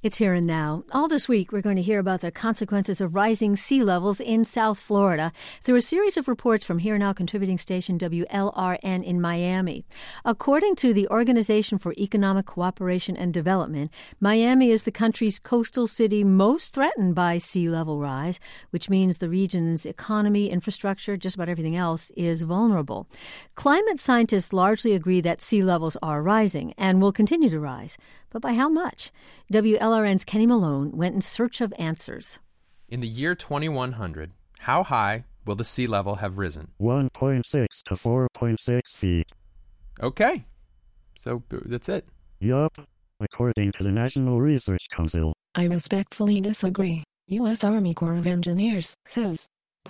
It's Here and Now. All this week, we're going to hear about the consequences of rising sea levels in South Florida through a series of reports from Here and Now contributing station WLRN in Miami. According to the Organization for Economic Cooperation and Development, Miami is the country's coastal city most threatened by sea level rise, which means the region's economy, infrastructure, just about everything else is vulnerable. Climate scientists largely agree that sea levels are rising and will continue to rise. But by how much? WLRN's Kenny Malone went in search of answers. In the year 2100, how high will the sea level have risen? 1.6 to 4.6 feet. Okay. So that's it. Yup. According to the National Research Council. I respectfully disagree. U.S. Army Corps of Engineers says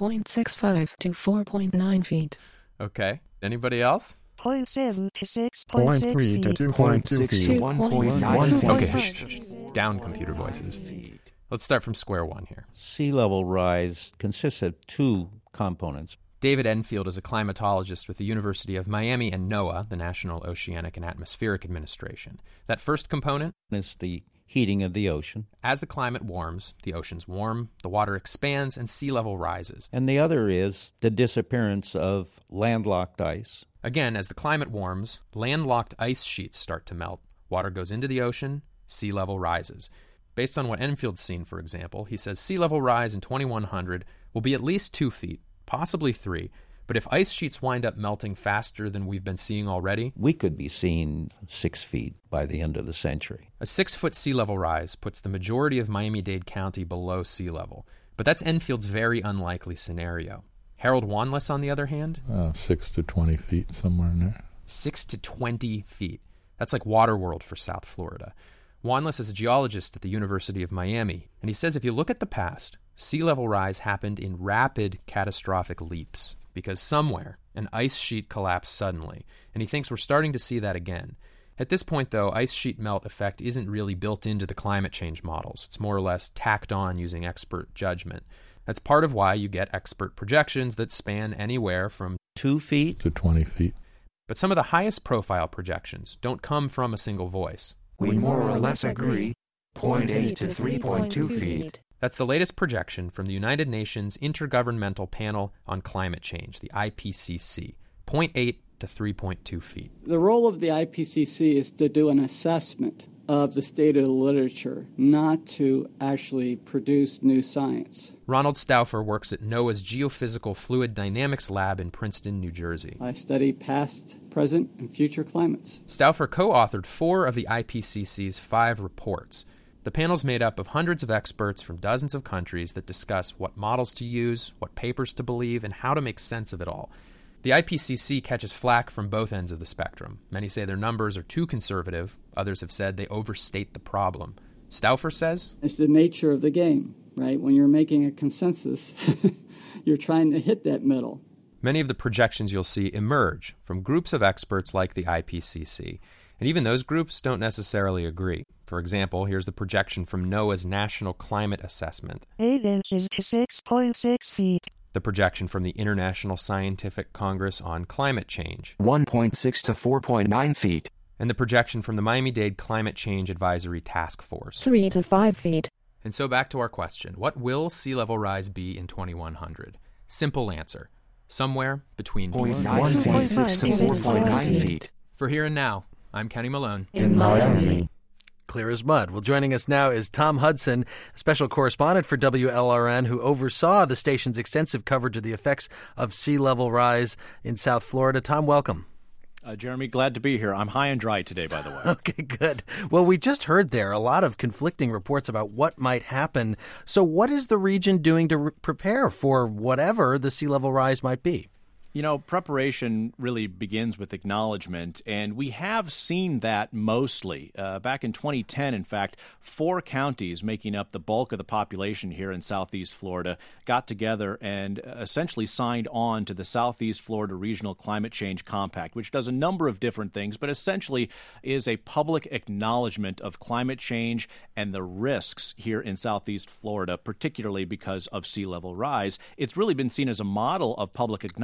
0.65 to 4.9 feet. Okay. Anybody else? 0.7 to 6.6 feet. 2.2 feet. 1.9 Okay, shh. Down, computer voices. Let's start from square one here. Sea level rise consists of two components. David Enfield is a climatologist with the University of Miami and NOAA, the National Oceanic and Atmospheric Administration. That first component is the heating of the ocean. As the climate warms, the oceans warm, the water expands, and sea level rises. And the other is the disappearance of landlocked ice. Again, as the climate warms, landlocked ice sheets start to melt. Water goes into the ocean, sea level rises. Based on what Enfield's seen, for example, he says sea level rise in 2100 will be at least 2 feet, possibly 3. But if ice sheets wind up melting faster than we've been seeing already, we could be seeing 6 feet by the end of the century. A 6-foot sea level rise puts the majority of Miami-Dade County below sea level. But that's Enfield's very unlikely scenario. Harold Wanless, on the other hand? 6 to 20 feet, somewhere in there. 6 to 20 feet. That's like Waterworld for South Florida. Wanless is a geologist at the University of Miami, and he says if you look at the past, sea level rise happened in rapid, catastrophic leaps, because somewhere an ice sheet collapsed suddenly, and he thinks we're starting to see that again. At this point, though, ice sheet melt effect isn't really built into the climate change models. It's more or less tacked on using expert judgment. That's part of why you get expert projections that span anywhere from 2 feet to 20 feet. But some of the highest profile projections don't come from a single voice. We more or less agree, 0.8 to 3.2 feet. That's the latest projection from the United Nations Intergovernmental Panel on Climate Change, the IPCC, 0.8 to 3.2 feet. The role of the IPCC is to do an assessment of the state of the literature, not to actually produce new science. Ronald Stauffer works at NOAA's Geophysical Fluid Dynamics Lab in Princeton, New Jersey. I study past, present, and future climates. Stauffer co-authored 4 of the IPCC's 5 reports. The panel's made up of hundreds of experts from dozens of countries that discuss what models to use, what papers to believe, and how to make sense of it all. The IPCC catches flack from both ends of the spectrum. Many say their numbers are too conservative. Others have said they overstate the problem. Stauffer says, it's the nature of the game, right? When you're making a consensus, you're trying to hit that middle. Many of the projections you'll see emerge from groups of experts like the IPCC. And even those groups don't necessarily agree. For example, here's the projection from NOAA's National Climate Assessment. 8 inches to 6.6 feet. The projection from the International Scientific Congress on Climate Change. 1.6 to 4.9 feet. And the projection from the Miami-Dade Climate Change Advisory Task Force. 3 to 5 feet. And so back to our question. What will sea level rise be in 2100? Simple answer. Somewhere between 1.6 to 4.9 feet. For Here and Now, I'm Kenny Malone. In Miami. Clear as mud. Well, joining us now is Tom Hudson, a special correspondent for WLRN, who oversaw the station's extensive coverage of the effects of sea level rise in South Florida. Tom, welcome. Jeremy, glad to be here. I'm high and dry today, by the way. Okay, good. Well, we just heard there a lot of conflicting reports about what might happen. So what is the region doing to prepare for whatever the sea level rise might be? You know, preparation really begins with acknowledgement, and we have seen that mostly. Back in 2010, in fact, 4 counties making up the bulk of the population here in Southeast Florida got together and essentially signed on to the Southeast Florida Regional Climate Change Compact, which does a number of different things, but essentially is a public acknowledgement of climate change and the risks here in Southeast Florida, particularly because of sea level rise. It's really been seen as a model of public acknowledgement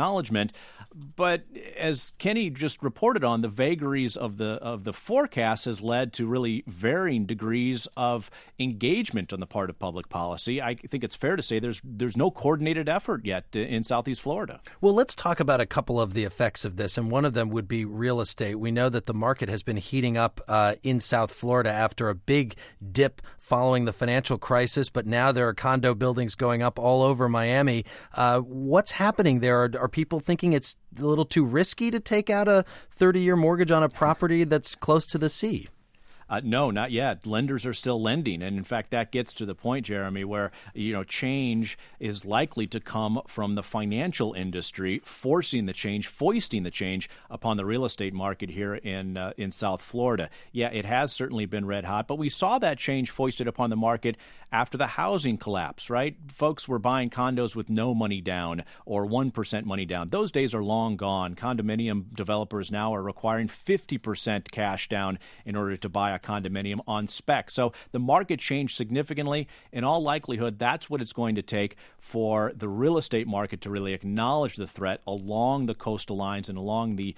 assessment. But as Kenny just reported on, the vagaries of the forecast has led to really varying degrees of engagement on the part of public policy. I think it's fair to say there's no coordinated effort yet in Southeast Florida. Well, let's talk about a couple of the effects of this, and one of them would be real estate. We know that the market has been heating up in South Florida after a big dip following the financial crisis, but now there are condo buildings going up all over Miami. What's happening there? Are people thinking it's a little too risky to take out a 30-year mortgage on a property that's close to the sea? No, not yet. Lenders are still lending. And in fact, that gets to the point, Jeremy, where, change is likely to come from the financial industry, forcing the change, foisting the change upon the real estate market here in South Florida. Yeah, it has certainly been red hot, but we saw that change foisted upon the market after the housing collapse, right? Folks were buying condos with no money down or 1% money down. Those days are long gone. Condominium developers now are requiring 50% cash down in order to buy a condominium on spec. So the market changed significantly. In all likelihood, that's what it's going to take for the real estate market to really acknowledge the threat along the coastal lines and along the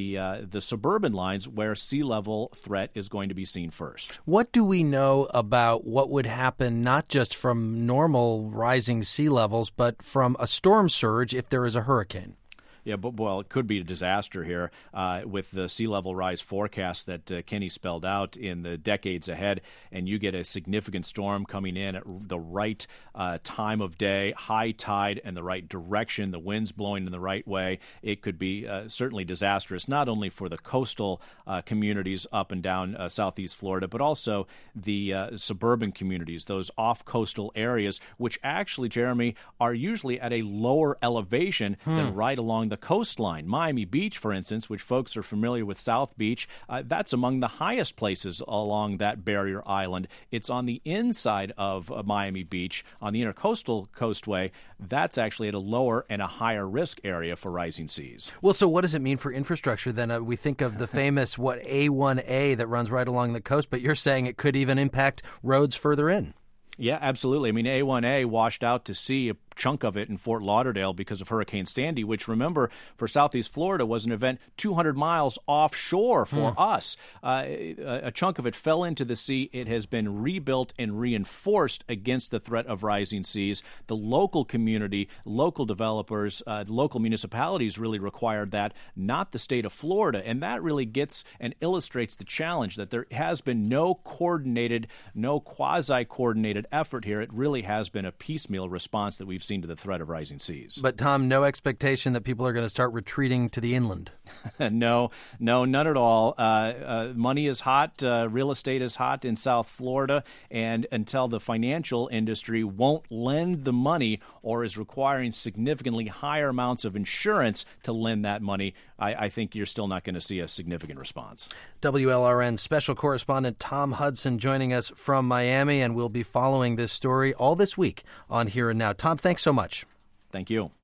suburban lines where sea level threat is going to be seen first. What do we know about what would happen not just from normal rising sea levels, but from a storm surge if there is a hurricane? Yeah, but it could be a disaster here with the sea level rise forecast that Kenny spelled out in the decades ahead, and you get a significant storm coming in at the right time of day, high tide, and the right direction, the winds blowing in the right way. It could be certainly disastrous, not only for the coastal communities up and down Southeast Florida, but also the suburban communities, those off-coastal areas, which actually, Jeremy, are usually at a lower elevation than right along the coastline. Miami Beach, for instance, which folks are familiar with South Beach, that's among the highest places along that barrier island. It's on the inside of Miami Beach, on the intercoastal coastway. That's actually at a lower and a higher risk area for rising seas. Well, so what does it mean for infrastructure then? We think of the famous, A1A that runs right along the coast, but you're saying it could even impact roads further in. Yeah, absolutely. I mean, A1A washed out to sea, a chunk of it in Fort Lauderdale because of Hurricane Sandy, which, remember, for Southeast Florida was an event 200 miles offshore for us. A chunk of it fell into the sea. It has been rebuilt and reinforced against the threat of rising seas. The local community, local developers, local municipalities really required that, not the state of Florida. And that really gets and illustrates the challenge that there has been no coordinated, no quasi-coordinated effort here. It really has been a piecemeal response that we've seen to the threat of rising seas. But, Tom, no expectation that people are going to start retreating to the inland? No, none at all. Money is hot. Real estate is hot in South Florida. And until the financial industry won't lend the money or is requiring significantly higher amounts of insurance to lend that money, I think you're still not going to see a significant response. WLRN special correspondent Tom Hudson joining us from Miami, and we'll be following this story all this week on Here and Now. Tom, thanks so much. Thank you.